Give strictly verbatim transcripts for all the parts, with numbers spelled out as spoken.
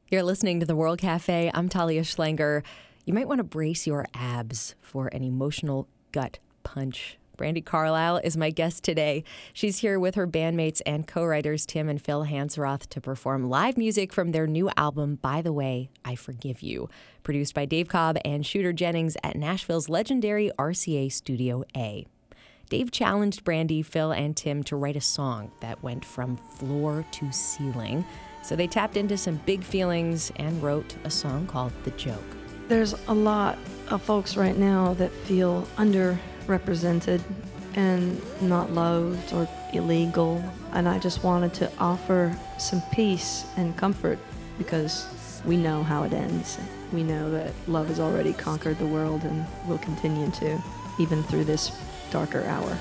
You're listening to The World Cafe. I'm Talia Schlanger. You might want to brace your abs for an emotional gut punch. Brandi Carlile is my guest today. She's here with her bandmates and co-writers Tim and Phil Hansroth to perform live music from their new album, By the Way, I Forgive You, produced by Dave Cobb and Shooter Jennings at Nashville's legendary R C A Studio A. Dave challenged Brandi, Phil, and Tim to write a song that went from floor to ceiling. So they tapped into some big feelings and wrote a song called The Joke. There's a lot of folks right now that feel underrepresented and not loved or illegal. And I just wanted to offer some peace and comfort because we know how it ends. We know that love has already conquered the world and will continue to, even through this darker hour.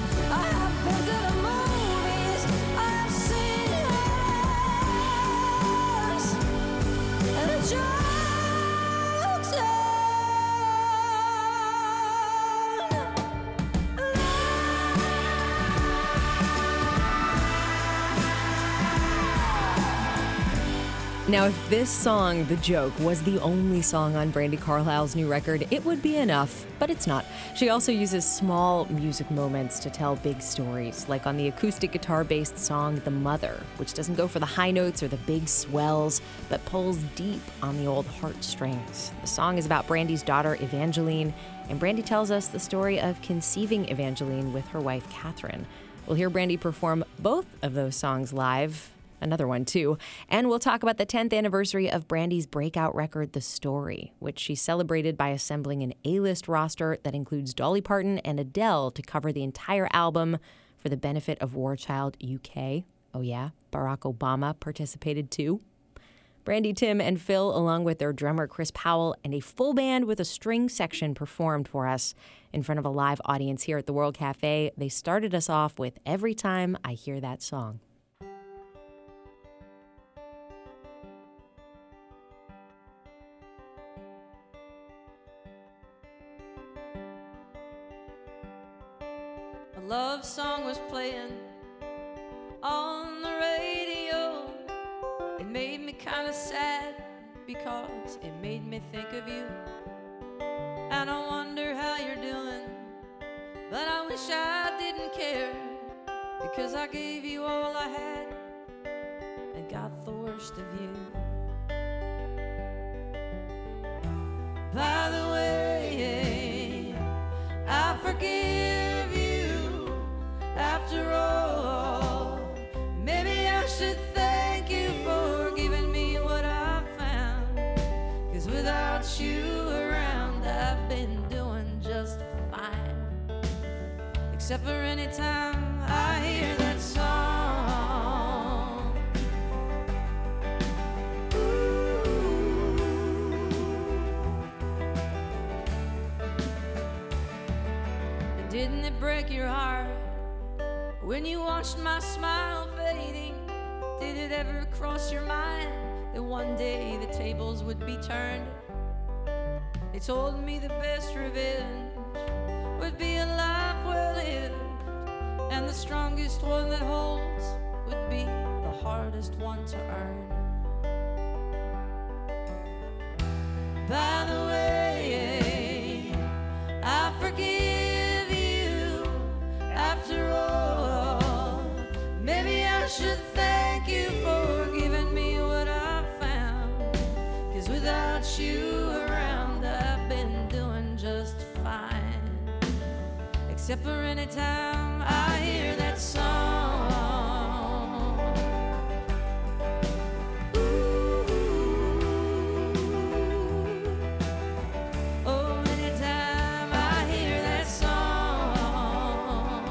Now, if this song, The Joke, was the only song on Brandi Carlile's new record, it would be enough, but it's not. She also uses small music moments to tell big stories, like on the acoustic guitar-based song The Mother, which doesn't go for the high notes or the big swells, but pulls deep on the old heartstrings. The song is about Brandi's daughter, Evangeline, and Brandi tells us the story of conceiving Evangeline with her wife, Catherine. We'll hear Brandi perform both of those songs live, another one too, and we'll talk about the tenth anniversary of Brandi's breakout record, The Story, which she celebrated by assembling an A-list roster that includes Dolly Parton and Adele to cover the entire album for the benefit of War Child U K. Oh yeah, Barack Obama participated too. Brandi, Tim, and Phil, along with their drummer Chris Powell, and a full band with a string section performed for us in front of a live audience here at the World Cafe. They started us off with Every Time I Hear That Song. A love song was playing on the radio. It made me kind of sad because it made me think of you. And I wonder how you're doing, but I wish I didn't care, because I gave you all I had and got the worst of you. By the way, I forgive you after all. Maybe I should thank you for giving me what I found, 'cause without you around I've been doing just fine, except for any time I hear that song. And didn't it break your heart when you watched my smile fading? Did it ever cross your mind that one day the tables would be turned? They told me the best revenge would be a life well lived, and the strongest one that holds would be the hardest one to earn. By the way, I forgive you after all. Maybe I should thank you for giving me what I found, 'cause without you around I've been doing just fine, except for any time I hear that song. Ooh, oh, anytime I hear that song.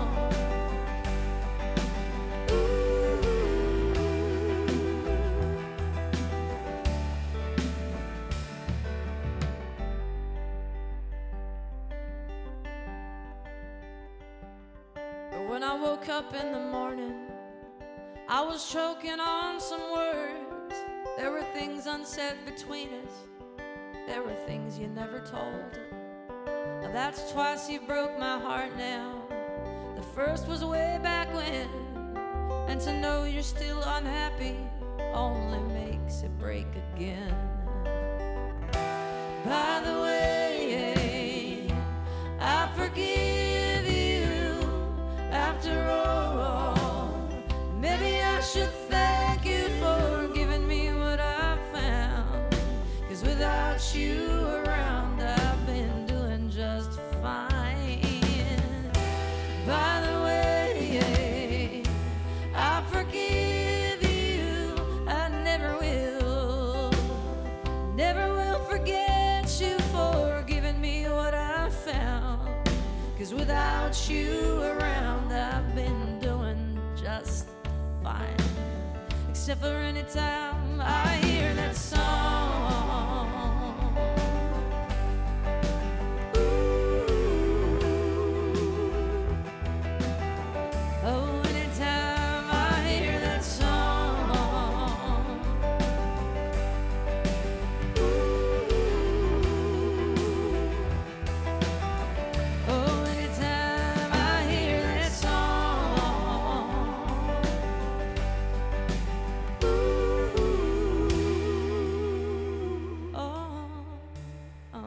When I woke up in the morning, I was choking on some words. There were things unsaid between us. There were things you never told. Now that's twice you broke my heart now. The first was way back when. And to know you're still unhappy only makes it break again. 'cause without you around, I've been doing just fine. Except for any time I hear that song. Oh, anytime I hear that song. Oh, anytime I hear that song. Oh, oh.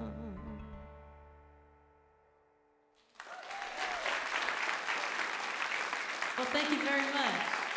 Well, thank you very much.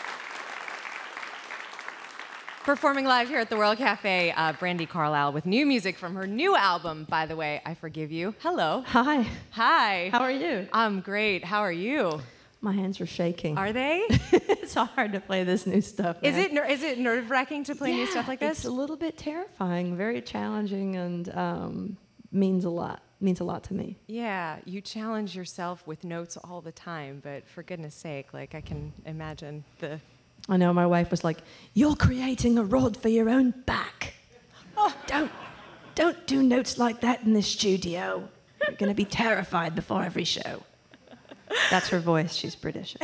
Performing live here at the World Cafe, uh, Brandi Carlile with new music from her new album, by the way, I Forgive You. Hello. Hi. Hi. How are you? I'm great. How are you? My hands are shaking. Are they? It's hard to play this new stuff. Is man. it ner- is it nerve-wracking to play new stuff like this? It's a little bit terrifying, very challenging, and um, means a lot. Means a lot to me. Yeah, you challenge yourself with notes all the time, but for goodness sake, like I can imagine the I know my wife was like, "You're creating a rod for your own back. Oh, don't, don't do notes like that in the studio. You're going to be terrified before every show." That's her voice. She's British.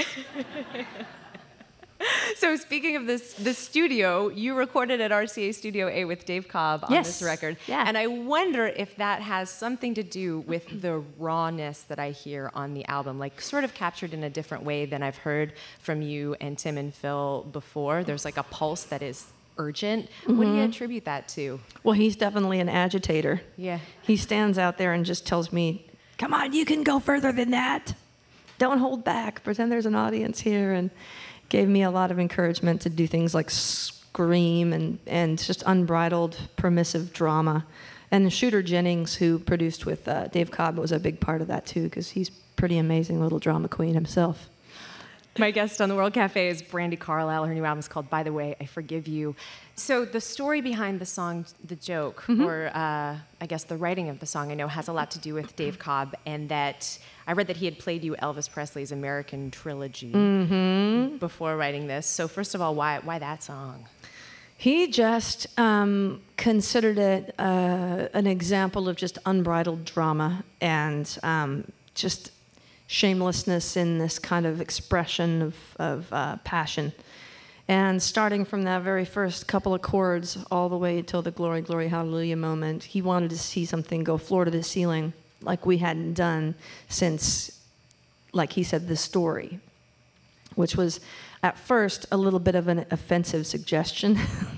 So speaking of this, the studio, you recorded at R C A Studio A with Dave Cobb on Yes. this record. Yeah. And I wonder if that has something to do with the rawness that I hear on the album, like sort of captured in a different way than I've heard from you and Tim and Phil before. There's like a pulse that is urgent. Mm-hmm. What do you attribute that to? Well, he's definitely an agitator. Yeah. He stands out there and just tells me, "Come on, you can go further than that. Don't hold back. Pretend there's an audience here." And gave me a lot of encouragement to do things like scream and, and just unbridled, permissive drama. And Shooter Jennings, who produced with uh, Dave Cobb, was a big part of that too, because he's pretty amazing little drama queen himself. My guest on the World Cafe is Brandi Carlile. Her new album is called By the Way, I Forgive You. So the story behind the song, The Joke, mm-hmm. or uh, I guess the writing of the song, I know has a lot to do with Dave Cobb, and that I read that he had played you Elvis Presley's American Trilogy mm-hmm. before writing this. So first of all, why why that song? He just um, considered it uh, an example of just unbridled drama and um, just shamelessness in this kind of expression of, of uh, passion. And starting from that very first couple of chords all the way till the glory, glory, hallelujah moment, he wanted to see something go floor to the ceiling like we hadn't done since, like he said, the story, which was at first a little bit of an offensive suggestion.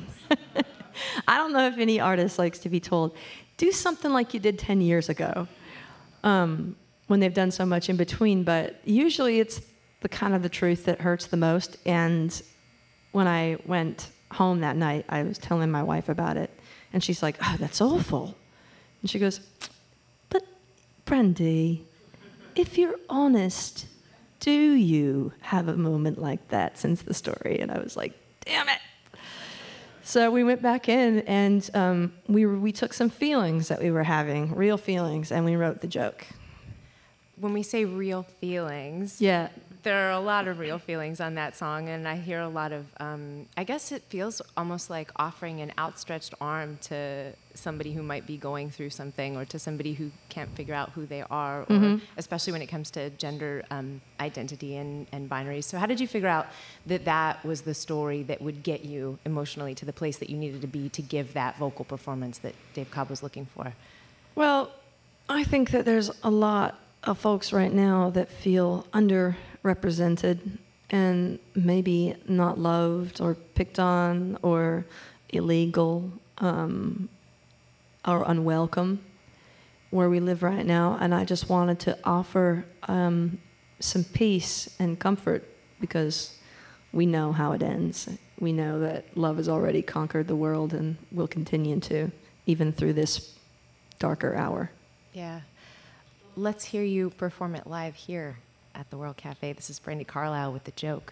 I don't know if any artist likes to be told, do something like you did ten years ago. Um, when they've done so much in between, but usually it's the kind of the truth that hurts the most. And when I went home that night, I was telling my wife about it, and she's like, "Oh, that's awful." And she goes, "But Brandi, if you're honest, do you have a moment like that since the story?" And I was like, "Damn it." So we went back in, and um, we were, we took some feelings that we were having, real feelings, and we wrote the joke. When we say real feelings, yeah, there are a lot of real feelings on that song, and I hear a lot of, um, I guess it feels almost like offering an outstretched arm to somebody who might be going through something, or to somebody who can't figure out who they are, or mm-hmm. especially when it comes to gender um, identity and, and binaries. So how did you figure out that that was the story that would get you emotionally to the place that you needed to be to give that vocal performance that Dave Cobb was looking for? Well, I think that there's a lot of folks right now that feel underrepresented and maybe not loved or picked on or illegal um, or unwelcome where we live right now. And I just wanted to offer um, some peace and comfort, because we know how it ends. We know that love has already conquered the world and will continue to, even through this darker hour. Yeah. Let's hear you perform it live here at the World Cafe. This is Brandi Carlile with The Joke.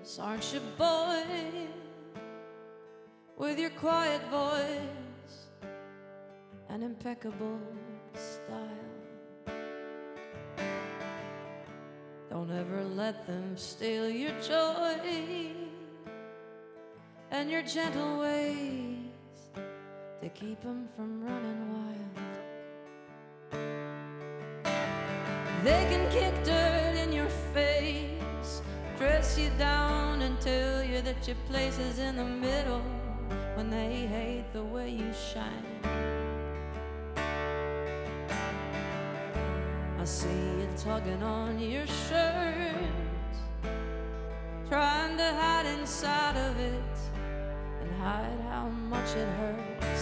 aren't you, boy, with your quiet voice and impeccable style? Don't ever let them steal your joy and your gentle ways to keep them from running wild. They can kick dirt in your face, dress you down and tell you that your place is in the middle when they hate the way you shine. I see you tugging on your shirt, trying to hide inside of it and hide how much it hurts.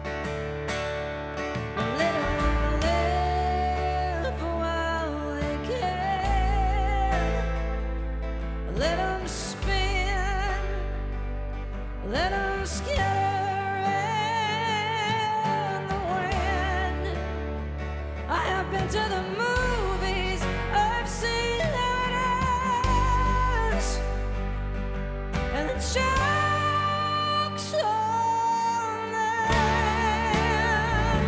Let 'em live while they can. Let 'em spin, let 'em scatter in the wind. I have been to the movies, I've seen letters and the jokes on them.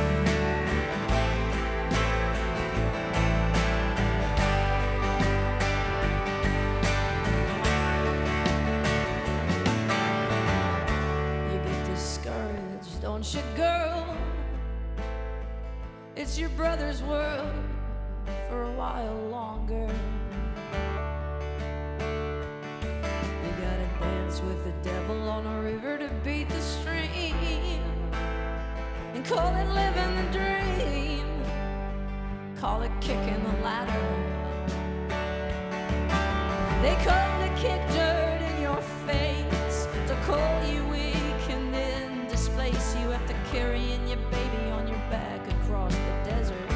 You get discouraged, don't you, girl? It's your brother's world for a while longer. You gotta dance with the devil on a river to beat the stream, and call it living the dream, call it kicking the ladder. They come to kick dirt in your face, to call you weak and then displace you after carrying your baby on your back across the desert.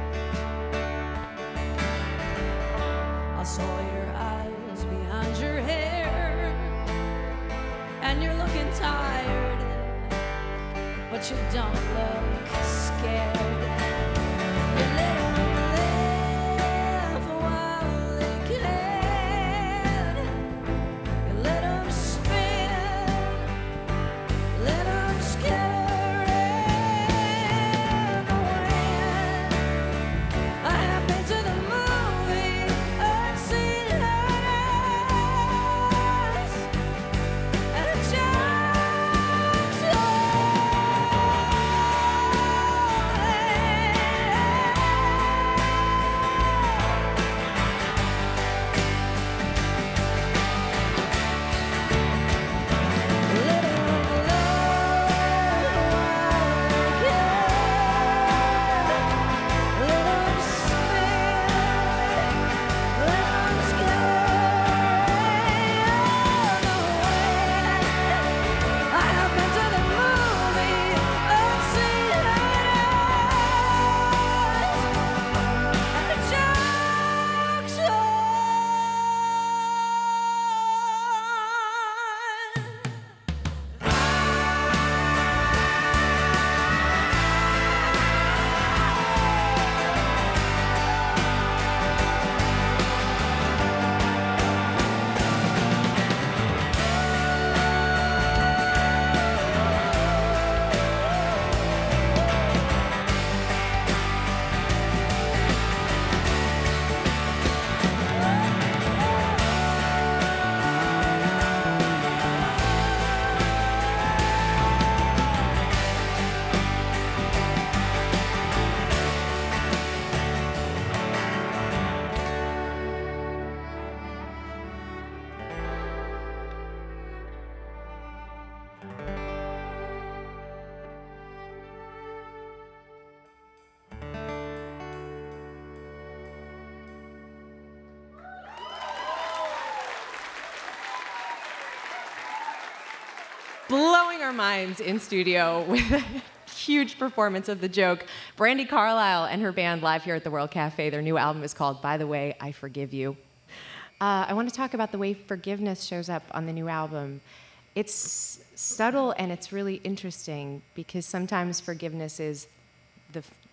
I saw your eyes behind your hair, and you're looking tired, but you don't look scared. You let 'em live while they can. You let 'em spin, let 'em scatter in the wind. I have been to the movies, I've seen letters and the jokes on Let 'em love while they can. Let 'em spin, let 'em scatter in the wind. I have been to the movies, I've seen letters and the jokes on. Blowing our minds in studio with a huge performance of The Joke. Brandi Carlile and her band live here at the World Cafe. Their new album is called By the Way, I Forgive You. Uh, I want to talk about the way forgiveness shows up on the new album. It's subtle and it's really interesting because sometimes forgiveness is the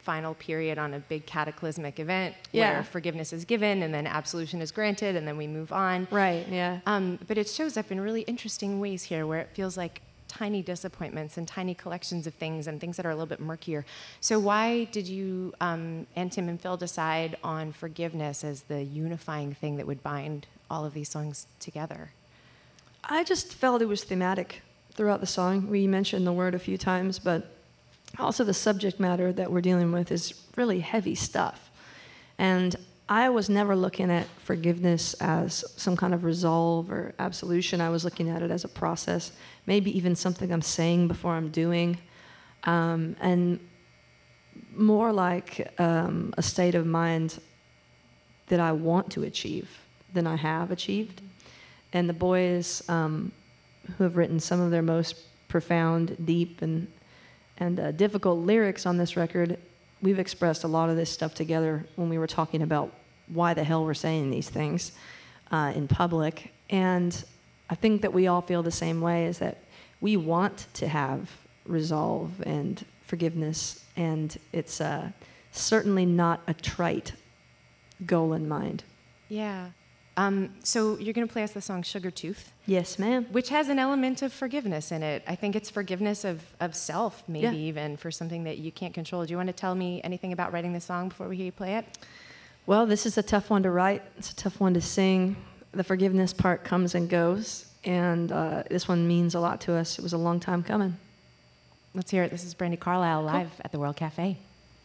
final period on a big cataclysmic event Yeah. where forgiveness is given and then absolution is granted and then we move on. Right, yeah. Um, but it shows up in really interesting ways here where it feels like tiny disappointments and tiny collections of things and things that are a little bit murkier. So why did you um, and Tim and Phil decide on forgiveness as the unifying thing that would bind all of these songs together? I just felt it was thematic throughout the song. We mentioned the word a few times, but also the subject matter that we're dealing with is really heavy stuff. And I was never looking at forgiveness as some kind of resolve or absolution. I was looking at it as a process, maybe even something I'm saying before I'm doing, um, and more like um, a state of mind that I want to achieve than I have achieved. And the boys um, who have written some of their most profound, deep, and and uh, difficult lyrics on this record, we've expressed a lot of this stuff together when we were talking about why the hell we're saying these things uh, in public. And I think that we all feel the same way, is that we want to have resolve and forgiveness, and it's uh, certainly not a trite goal in mind. Yeah. Um, so you're going to play us the song Sugar Tooth. Yes, ma'am. Which has an element of forgiveness in it. I think it's forgiveness of, of self, maybe Yeah. even, for something that you can't control. Do you want to tell me anything about writing the song before we hear you play it? Well, this is a tough one to write. It's a tough one to sing. The forgiveness part comes and goes, and uh, this one means a lot to us. It was a long time coming. Let's hear it. This is Brandi Carlile live at the World Cafe.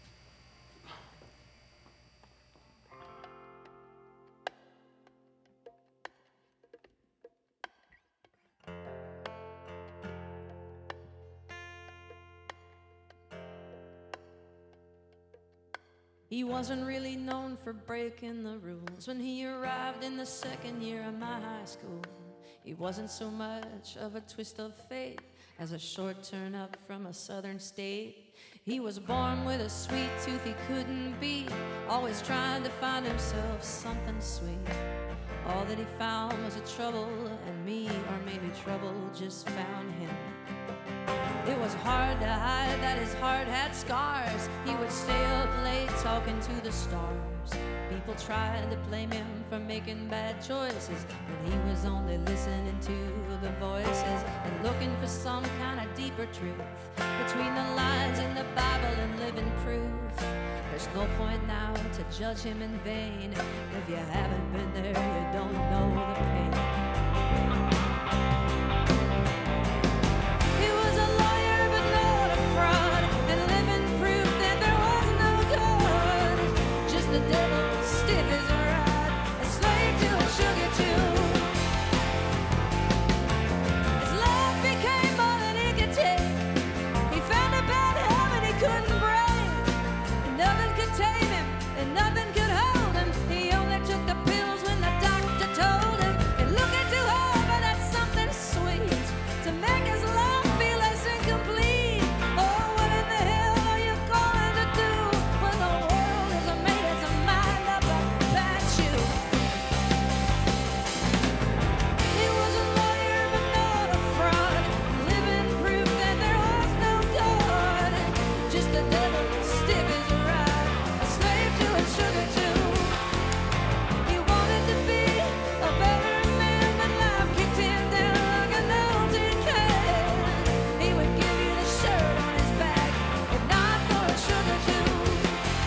He wasn't really known for breaking the rules. When he arrived in the second year of my high school, he wasn't so much of a twist of fate as a short turn up from a southern state. He was born with a sweet tooth he couldn't beat, always trying to find himself something sweet. All that he found was a trouble and me, or maybe trouble just found him. It was hard to hide that his heart had scars. He would stay up late talking to the stars. People tried to blame him for making bad choices, but he was only listening to the voices and looking for some kind of deeper truth between the lines in the Bible and living proof. There's no point now to judge him in vain. If you haven't been there, you don't know the pain. The devil stiff as a rod, a slave to a sugar tooth. His life became more than he could take. He found a bad habit he couldn't break, and nothing could tame him, and nothing could hold him. He only took the pills when the doctor told him. And looking too hard for that something sweet to make his life feel less incomplete. Oh, what in the hell are you going to do when the world is a made its mind up about you? He was a lawyer but not a fraud, living proof that there was no God, just the devil stiff as a rod, a slave to a sugar tooth. He wanted to be a better man, but life kicked him down like an old tin can. He would give you the shirt on his back, if not for a sugar tooth.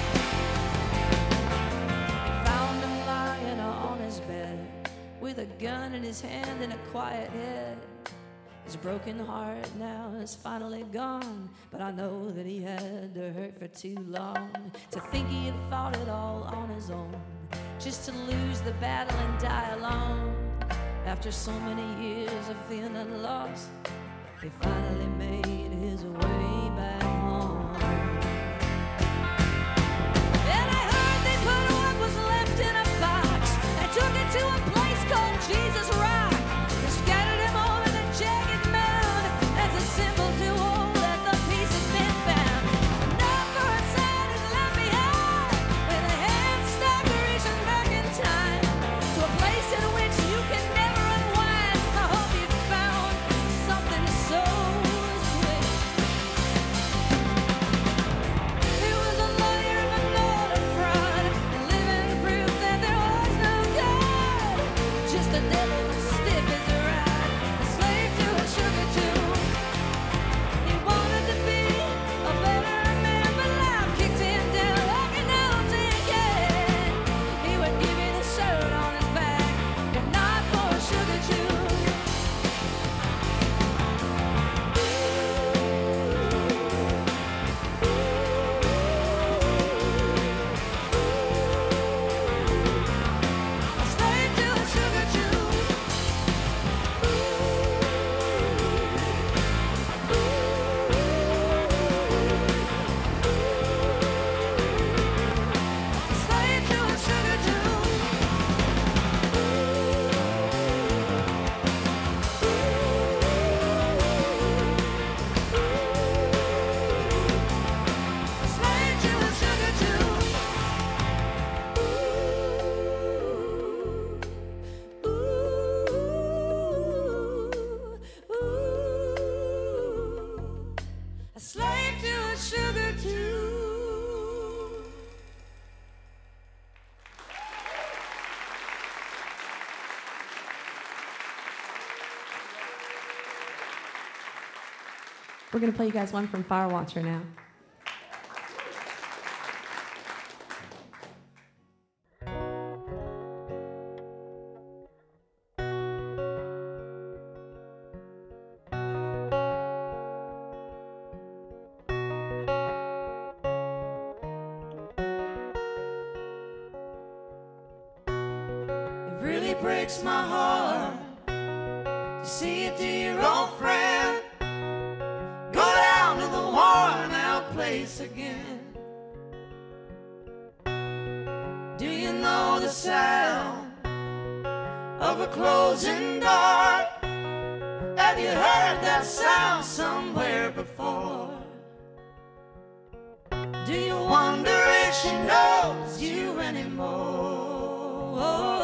He found him lying on his bed with a gun in his hand and a quiet head. His broken heart now is finally gone, but I know that he had to hurt for too long to think he had fought it all on his own, just to lose the battle and die alone. After so many years of feeling lost, he finally made his way back home. And I heard they put what was left in a box and took it to a place called Jesus Rock. They scattered him over the jagged mound as a symbol to all that the peace has been found. Not for a sign is left behind, with a hand stop reaching back in time to a place in which you can never unwind. I hope you found something so We're going to play you guys one from Firewatcher now. It really breaks my heart to see a dear old friend go down to the worn out place again. Do you know the sound of a closing door? Have you heard that sound somewhere before? Do you wonder if she knows you anymore?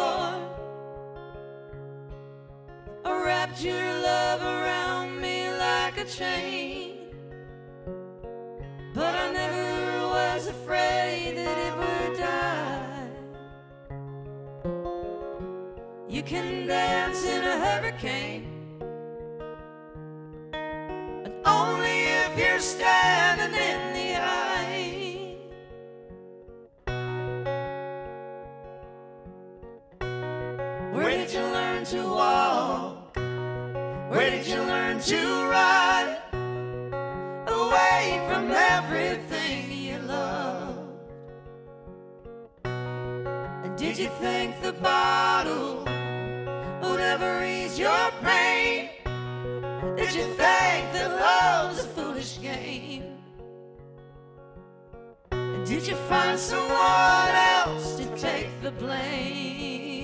I wrapped your love around me like a chain, but I never was afraid that it would die. You can dance in a hurricane, but only if you're standing in the eye. Where did you learn to walk? Where did you learn to run away from everything you loved? And did you think the bottle would ever ease your pain? Did you think that love's a foolish game? And did you find someone else to take the blame?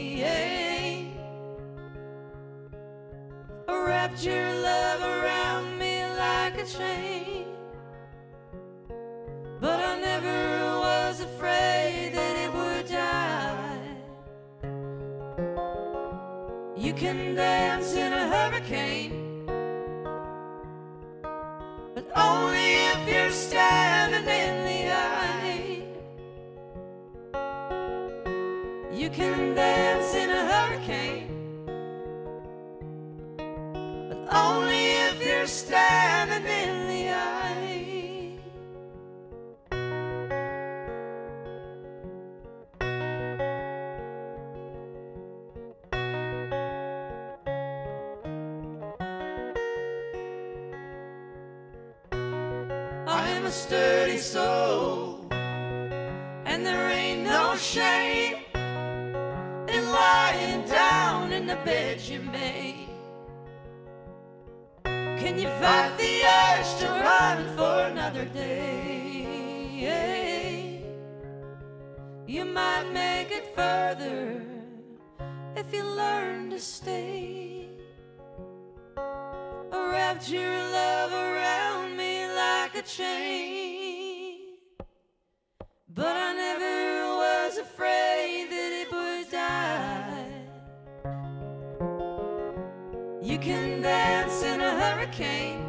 I wrapped your love around me like a chain, but I never was afraid that it would die. You can dance in a hurricane, but only if you're standing in the eye. You can dance in a hurricane, only if you're standing in the eye. I am a sturdy soul, and there ain't no shame in lying down in the bed you made. Can you fight the urge to run for another day? You might make it further if you learn to stay. I wrapped your love around me like a chain, but I never was afraid that it would die. You can dance in a hurricane,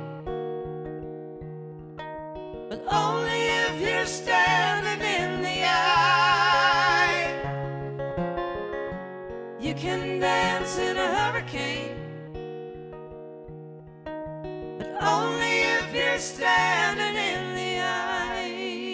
but only if you're standing in the eye. You can dance in a hurricane, but only if you're standing in the eye.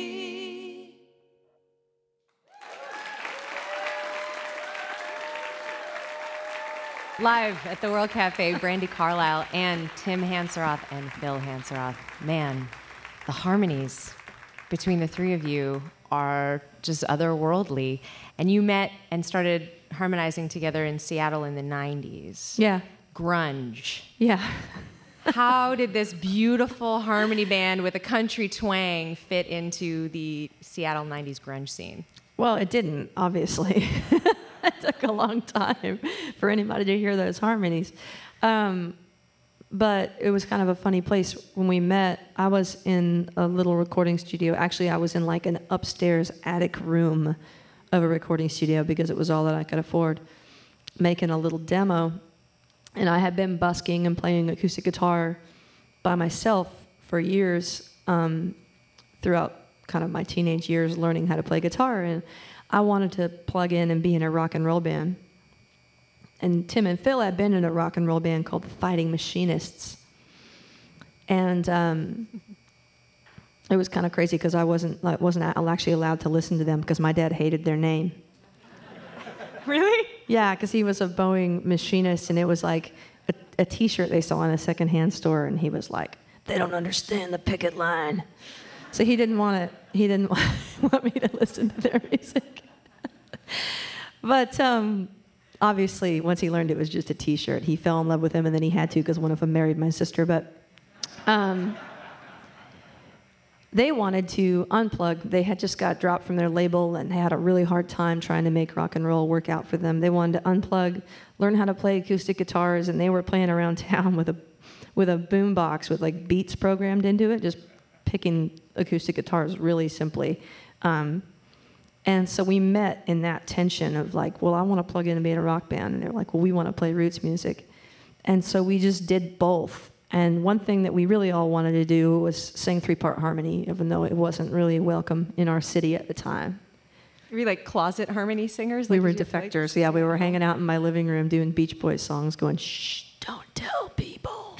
Live at the World Cafe, Brandi Carlile and Tim Hanseroth and Phil Hanseroth. Man, the harmonies between the three of you are just otherworldly. And you met and started harmonizing together in Seattle in the nineties. Yeah. Grunge. Yeah. How did this beautiful harmony band with a country twang fit into the Seattle nineties grunge scene? Well, it didn't, obviously. It took a long time for anybody to hear those harmonies. Um, but it was kind of a funny place. When we met, I was in a little recording studio. Actually, I was in like an upstairs attic room of a recording studio because it was all that I could afford, making a little demo. And I had been busking and playing acoustic guitar by myself for years, um, throughout kind of my teenage years, learning how to play guitar. And I wanted to plug in and be in a rock and roll band. And Tim and Phil had been in a rock and roll band called the Fighting Machinists. And um, it was kind of crazy because I wasn't like, wasn't actually allowed to listen to them because my dad hated their name. Really? Yeah, because he was a Boeing machinist, and it was like a, a T-shirt they saw in a secondhand store, and he was like, "They don't understand the picket line." So he didn't want to. He didn't want me to listen to their music. But um, obviously, once he learned it was just a T-shirt, he fell in love with him, and then he had to because one of them married my sister. But um, they wanted to unplug. They had just got dropped from their label and had a really hard time trying to make rock and roll work out for them. They wanted to unplug, learn how to play acoustic guitars, and they were playing around town with a with a boom box with like beats programmed into it, just picking acoustic guitars really simply. Um, and so we met in that tension of like, well, I want to plug in and be in a rock band. And they're like, well, we want to play roots music. And so we just did both. And one thing that we really all wanted to do was sing three-part harmony, even though it wasn't really welcome in our city at the time. Were you like closet harmony singers? We Like, were did you, like, defectors. Yeah, we were hanging out in my living room doing Beach Boys songs going, shh, don't tell people.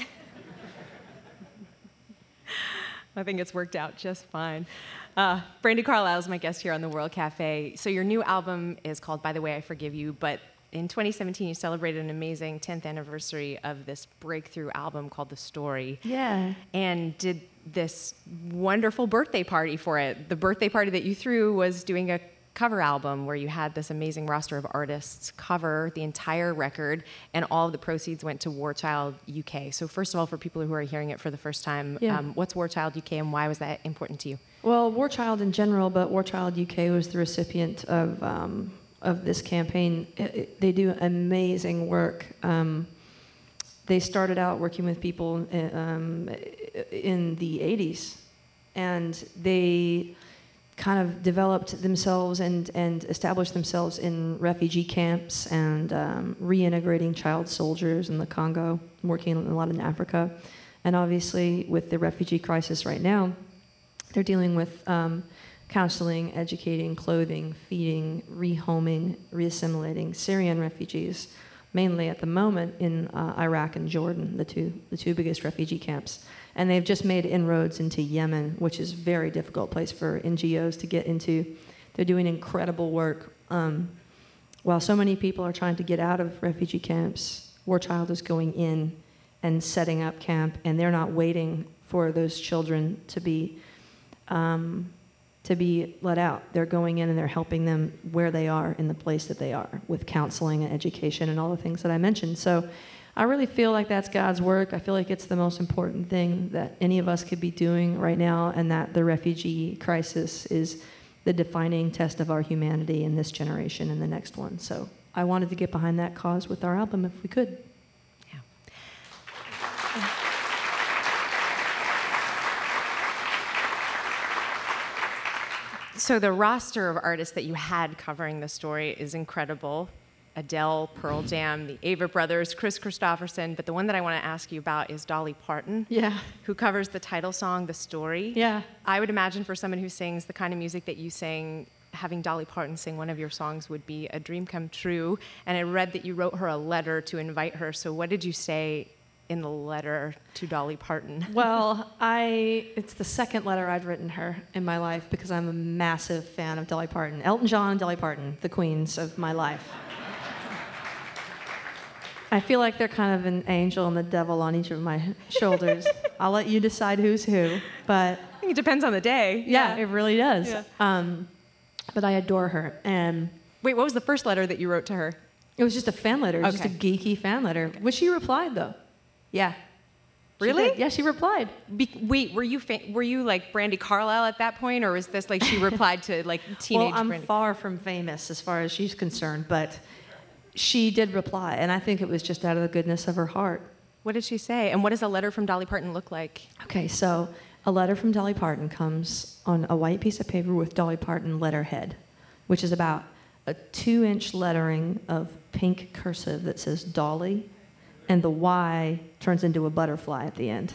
I think it's worked out just fine. Uh, Brandi Carlile is my guest here on the World Cafe. So your new album is called By the Way, I Forgive You, but in twenty seventeen you celebrated an amazing tenth anniversary of this breakthrough album called The Story. Yeah. And did this wonderful birthday party for it. The birthday party that you threw was doing a cover album where you had this amazing roster of artists cover the entire record, and all of the proceeds went to War Child U K. So first of all, for people who are hearing it for the first time, Yeah. um, what's War Child U K and why was that important to you? Well, War Child in general, but War Child U K was the recipient of um, of this campaign. It, it, they do amazing work. Um, they started out working with people in, um, in the eighties, and they kind of developed themselves and, and established themselves in refugee camps and um, reintegrating child soldiers in the Congo, working a lot in Africa. And obviously, with the refugee crisis right now, they're dealing with um, counseling, educating, clothing, feeding, rehoming, reassimilating Syrian refugees, mainly at the moment in uh, Iraq and Jordan, the two the two biggest refugee camps. And they've just made inroads into Yemen, which is a very difficult place for N G Os to get into. They're doing incredible work. Um, while so many people are trying to get out of refugee camps, War Child is going in and setting up camp, and they're not waiting for those children to be um, to be let out. They're going in and they're helping them where they are in the place that they are with counseling and education and all the things that I mentioned. So I really feel like that's God's work. I feel like it's the most important thing that any of us could be doing right now, and that the refugee crisis is the defining test of our humanity in this generation and the next one. So I wanted to get behind that cause with our album if we could. Yeah. So the roster of artists that you had covering the story is incredible. Adele, Pearl Jam, the Ava Brothers, Chris Christopherson, but the one that I want to ask you about is Dolly Parton, Yeah. who covers the title song, The Story. Yeah. I would imagine for someone who sings the kind of music that you sing, having Dolly Parton sing one of your songs would be a dream come true. And I read that you wrote her a letter to invite her. So what did you say in the letter to Dolly Parton? Well, I it's the second letter I'd written her in my life because I'm a massive fan of Dolly Parton. Elton John and Dolly Parton, the queens of my life. I feel like they're kind of an angel and the devil on each of my shoulders. I'll let you decide who's who, but I think it depends on the day. yeah, it really does. Yeah. Um, but I adore her, and Wait, what was the first letter that you wrote to her? it was just a fan letter, just a Okay. geeky fan letter, which she replied though. Yeah. She Really? did. Yeah, she replied. Be- wait, were you fa- were you like Brandi Carlile at that point, or was this like she replied to like teenage Well, I'm Brandi? far from famous as far as she's concerned, but she did reply, and I think it was just out of the goodness of her heart. What did she say? And what does a letter from Dolly Parton look like? Okay, so a letter from Dolly Parton comes on a white piece of paper with Dolly Parton letterhead, which is about a two-inch lettering of pink cursive that says Dolly, and the Y turns into a butterfly at the end.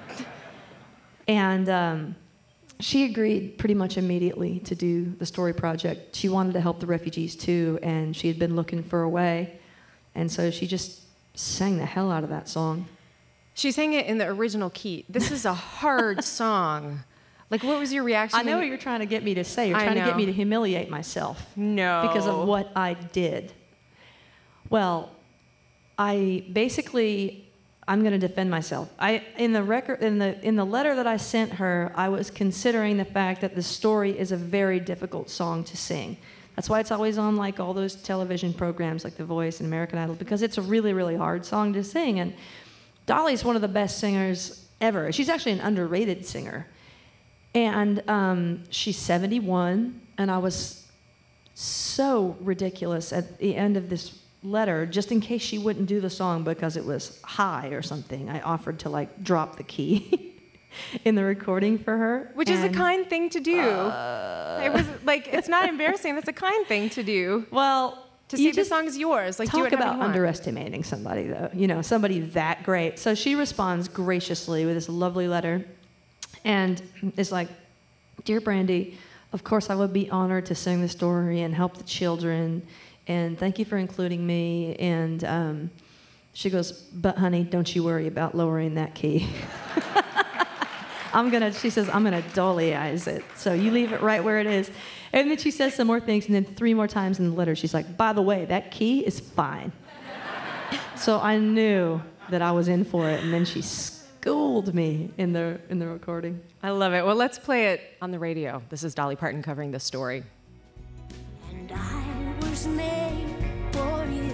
And um, she agreed pretty much immediately to do the story project. She wanted to help the refugees too, and she had been looking for a way. And so she just sang the hell out of that song. She sang it in the original key. This is a hard song. Like, what was your reaction? I know what you're trying to get me to say. You're I trying to know. get me to humiliate myself. No. Because of what I did. Well, I basically, I'm going to defend myself. I in the record in the in the letter that I sent her, I was considering the fact that the story is a very difficult song to sing. That's why it's always on like all those television programs like The Voice and American Idol, because it's a really, really hard song to sing. And Dolly's one of the best singers ever. She's actually an underrated singer. And um, she's seventy-one, and I was so ridiculous at the end of this letter, just in case she wouldn't do the song because it was high or something. I offered to like drop the key in the recording for her. Which is a and, kind thing to do. Uh, it was like, it's not embarrassing. That's a kind thing to do. Well, To you say the just song's yours. Like, do talk whatever about you want. underestimating somebody, though. You know, somebody that great. So she responds graciously with this lovely letter, and is like, "Dear Brandy, of course I would be honored to sing the story and help the children, and thank you for including me." And um, she goes, "But honey, don't you worry about lowering that key." I'm gonna, she says, "I'm gonna Dollyize it. So you leave it right where it is." And then she says some more things, and then three more times in the letter, she's like, "By the way, that key is fine." So I knew that I was in for it, and then she schooled me in the in the recording. I love it. Well, let's play it on the radio. This is Dolly Parton covering this story. And I was made for you.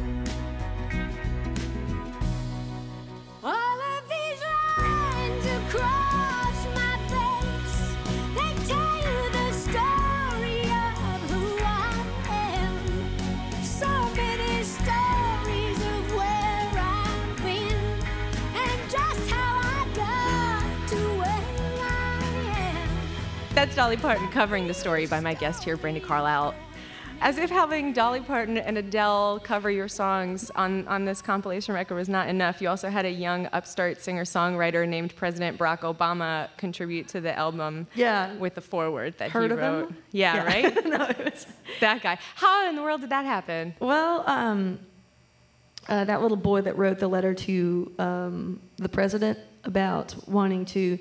All of these lines across my face, they tell you the story of who I am. So many stories of where I've been and just how I got to where I am. That's Dolly Parton covering the story by my guest here, Brandi Carlile. As if having Dolly Parton and Adele cover your songs on, on this compilation record was not enough, you also had a young upstart singer-songwriter named President Barack Obama contribute to the album Yeah. with the foreword that Heard he of wrote. him? Yeah, Yeah. right? No, it was. That guy. How in the world did that happen? Well, um, uh, that little boy that wrote the letter to um, the president about wanting to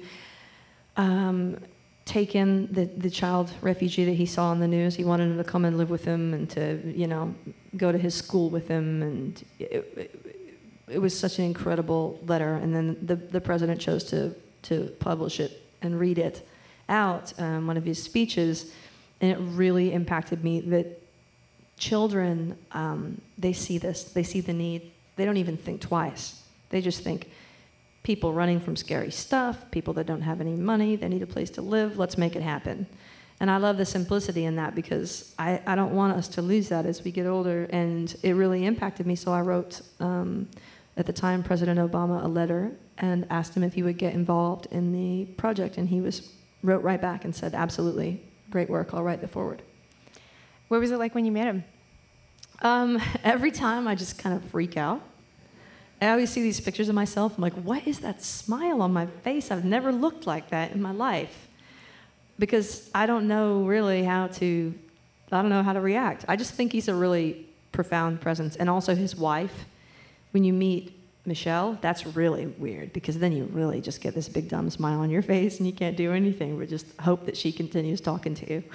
um, take in the, the child refugee that he saw on the news. He wanted him to come and live with him and to, you know, go to his school with him. And it, it, it was such an incredible letter. And then the, the president chose to, to publish it and read it out, um, one of his speeches. And it really impacted me that children, um, they see this, they see the need. They don't even think twice. They just think, people running from scary stuff, people that don't have any money, they need a place to live, let's make it happen. And I love the simplicity in that because I, I don't want us to lose that as we get older. And it really impacted me, so I wrote, um, at the time, President Obama a letter and asked him if he would get involved in the project. And he was wrote right back and said, "Absolutely, great work, I'll write the foreword." What was it like when you met him? Um, every time I just kind of freak out. I always see these pictures of myself. I'm like, what is that smile on my face? I've never looked like that in my life. Because I don't know really how to, I don't know how to react. I just think he's a really profound presence. And also his wife, when you meet Michelle, that's really weird because then you really just get this big dumb smile on your face and you can't do anything but just hope that she continues talking to you.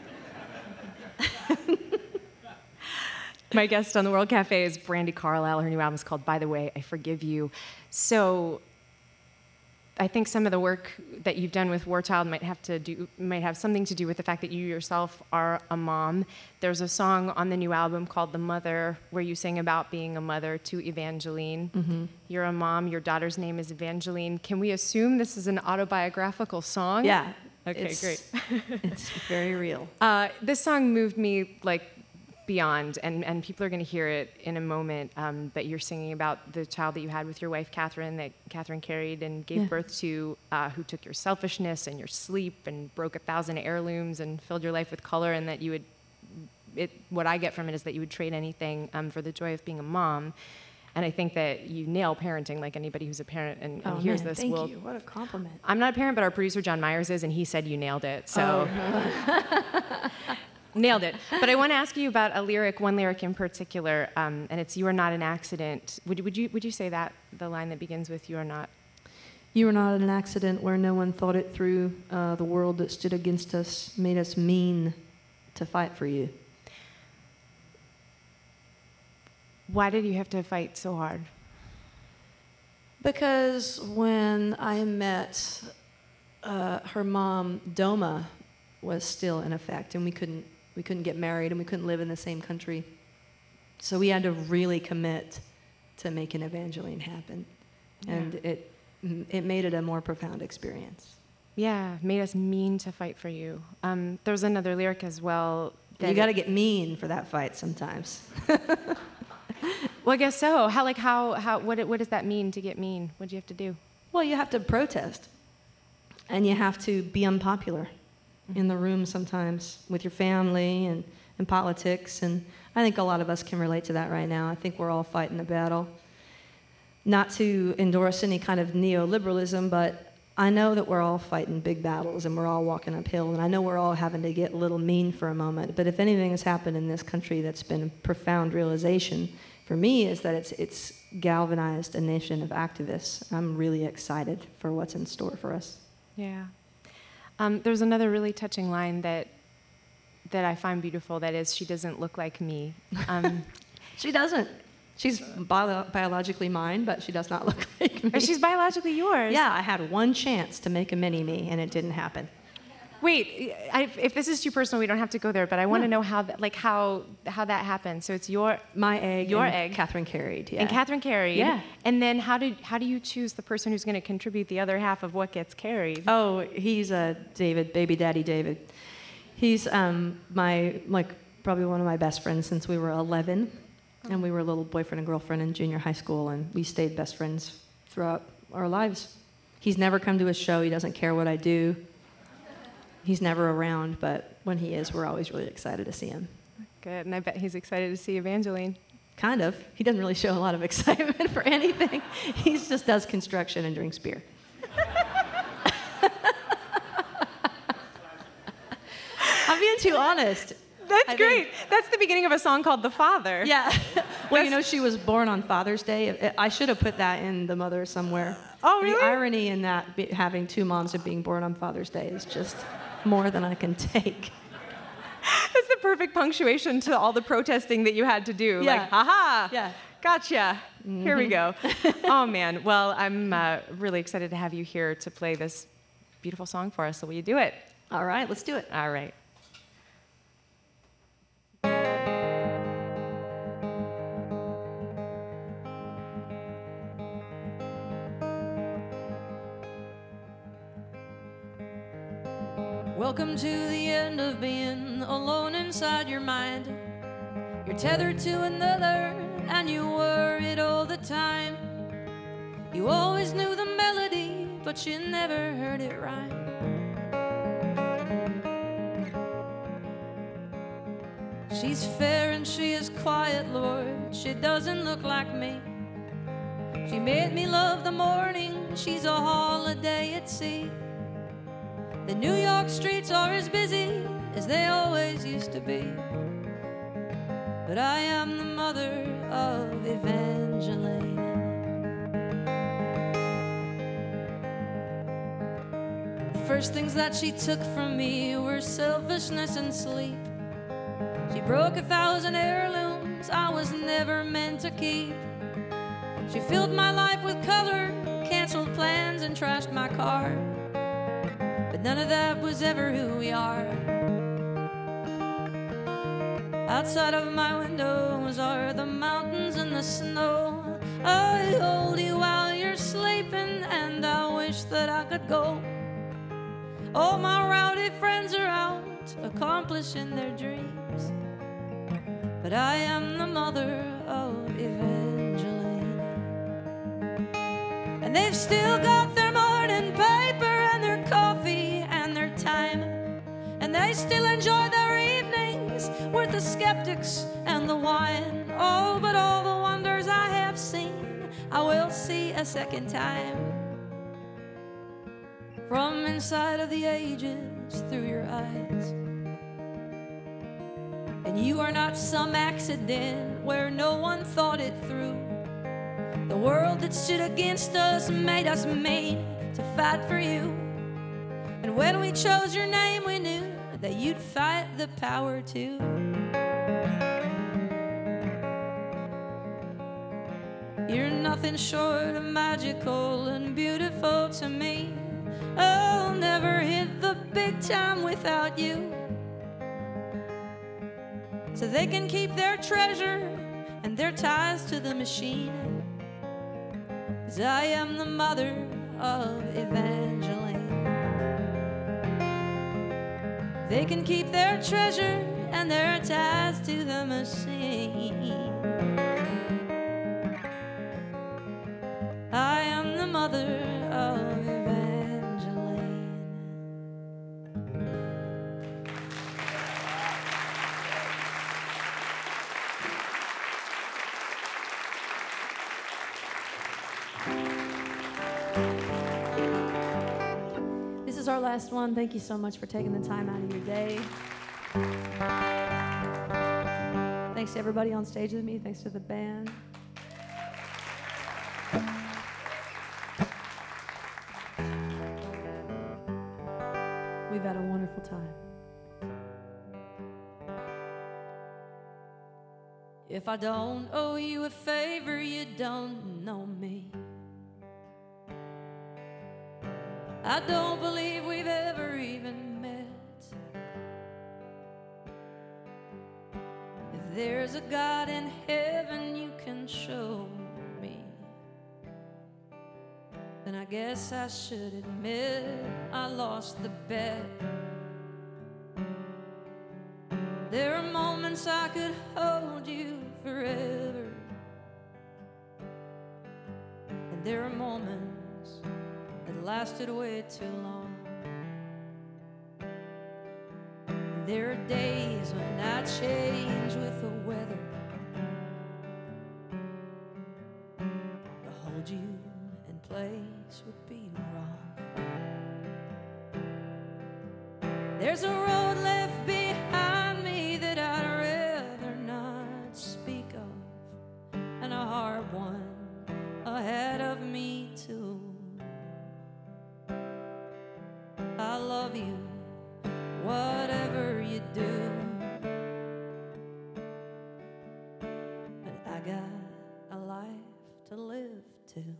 My guest on the World Cafe is Brandi Carlile. Her new album is called By the Way, I Forgive You. So I think some of the work that you've done with War Child might have to do might have something to do with the fact that you yourself are a mom. There's a song on the new album called The Mother where you sing about being a mother to Evangeline. Mm-hmm. You're a mom, your daughter's name is Evangeline. Can we assume this is an autobiographical song? Yeah. Okay, it's, great. It's very real. Uh, this song moved me like beyond, and, and people are going to hear it in a moment, um, but you're singing about the child that you had with your wife, Catherine, that Catherine carried and gave Yeah. birth to, uh, who took your selfishness and your sleep and broke a thousand heirlooms and filled your life with color, and that you would, it, what I get from it is that you would trade anything um, for the joy of being a mom. And I think that you nail parenting like anybody who's a parent and, and Oh, hears man, this. thank will, you. What a compliment. I'm not a parent, but our producer, John Myers, is, and he said you nailed it. So. Oh. Nailed it. But I want to ask you about a lyric, one lyric in particular, um, and it's "You are not an accident." Would, would you would you say that the line that begins with "You are not"? You are not an accident where no one thought it through. Uh, the world that stood against us made us mean to fight for you. Why did you have to fight so hard? Because when I met uh, her mom, DOMA was still in effect, and we couldn't we couldn't get married, and we couldn't live in the same country. So we had to really commit to making Evangeline happen, Yeah. and it it made it a more profound experience. Yeah, made us mean to fight for you. Um, there's another lyric as well. that You got to it- get mean for that fight sometimes. Well, I guess so. How like how how what what does that mean to get mean? What do you have to do? Well, you have to protest, and you have to be unpopular in the room sometimes with your family and, and politics, and I think a lot of us can relate to that right now. I think we're all fighting a battle. Not to endorse any kind of neoliberalism, but I know that we're all fighting big battles and we're all walking uphill, and I know we're all having to get a little mean for a moment, but if anything has happened in this country that's been a profound realization for me is that it's it's galvanized a nation of activists. I'm really excited for what's in store for us. Yeah. Um, there's another really touching line that that I find beautiful. That is, she doesn't look like me. Um, She doesn't. She's bio- biologically mine, but she does not look like me. or she's biologically yours. Yeah, I had one chance to make a mini-me, and it didn't happen. Wait, I, if this is too personal, we don't have to go there. But I want to No. know how that, like how how that happened. So it's your My egg Your and egg. Catherine carried, yeah. and Catherine carried. Yeah. And then how did how do you choose the person who's going to contribute the other half of what gets carried? Oh, he's uh, David, baby daddy David. He's um, my, like, probably one of my best friends since we were eleven. And we were a little boyfriend and girlfriend in junior high school, and we stayed best friends throughout our lives. He's never come to a show. He doesn't care what I do. He's never around, but when he is, we're always really excited to see him. Good, and I bet he's excited to see Evangeline. Kind of. He doesn't really show a lot of excitement for anything. He just does construction and drinks beer. I'm being too honest. That's I great. think- That's the beginning of a song called "The Father." Yeah. Well, you know, she was born on Father's Day. I should have put that in The Mother somewhere. Oh, really? The irony in that, be, having two moms and being born on Father's Day, is just more than I can take. That's the perfect punctuation to all the protesting that you had to do. Yeah. Like, haha. Yeah. Gotcha. Here we go. Oh man. Well, I'm uh, really excited to have you here to play this beautiful song for us. So will you do it? All right, let's do it. All right. Welcome to the end of being alone inside your mind. You're tethered to another and you worried all the time. You always knew the melody, but you never heard it rhyme. She's fair and she is quiet, Lord. She doesn't look like me. She made me love the morning. She's a holiday at sea. The New York streets are as busy as they always used to be. But I am the mother of Evangeline. The first things that she took from me were selfishness and sleep. She broke a thousand heirlooms I was never meant to keep. She filled my life with color, canceled plans and trashed my car. But none of that was ever who we are. Outside of my windows are the mountains and the snow. I hold you while you're sleeping, and I wish that I could go. All my rowdy friends are out accomplishing their dreams, but I am the mother of Evangeline. And they've still got their morning paper and their coffee and their time, and they still enjoy their evenings with the skeptics and the wine. Oh, but all the wonders I have seen I will see a second time. From inside of the ages through your eyes. And you are not some accident where no one thought it through. The world that stood against us made us mean to fight for you. And when we chose your name, we knew that you'd fight the power too. You're nothing short of magical and beautiful to me. I'll never hit the big time without you. So they can keep their treasure and their ties to the machine. 'Cause I am the mother of Evangeline. They can keep their treasure and their ties to the machine. I am the mother of Evangeline. This is our last one. Thank you so much for taking the time out of your day. Thanks to everybody on stage with me. Thanks to the band. We've had a wonderful time. If I don't owe you a favor, you don't know me. I don't believe we've ever even met. If there's a God in heaven you can show me, then I guess I should admit I lost the bet. There are moments I could hold you forever, and there are moments that lasted way too long. And there are days when I change with the weather to hold you in place would be wrong. There's a road left behind me that I'd rather not speak of, and a hard one ahead of me too. I love you, whatever you do, but I got a life to live too.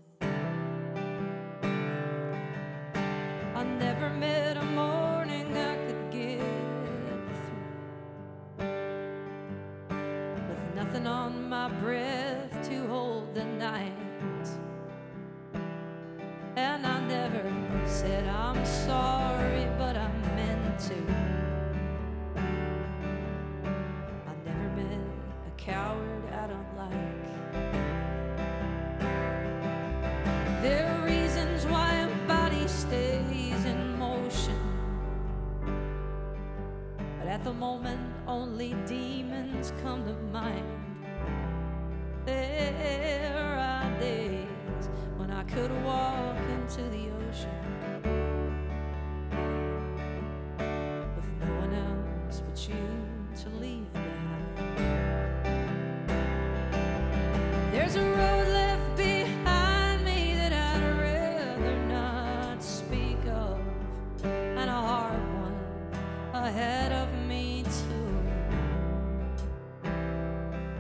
I never met a morning I could get through with nothing on my breath to hold the night. And I never said I'm sorry, but I meant to. I never met a coward I don't like. There are reasons why a body stays in motion, but at the moment only demons come to mind. There are days when I could walk into the ocean with no one else but you to leave behind. There's a road left behind me that I'd rather not speak of, and a hard one ahead of me too.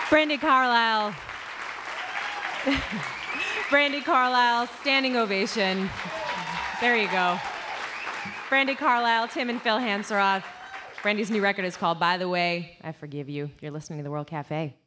Brandi Carlile. Brandi Carlile, standing ovation. There you go. Brandi Carlile, Tim and Phil Hanseroth. Brandi's new record is called By the Way, I Forgive You. You're listening to The World Cafe.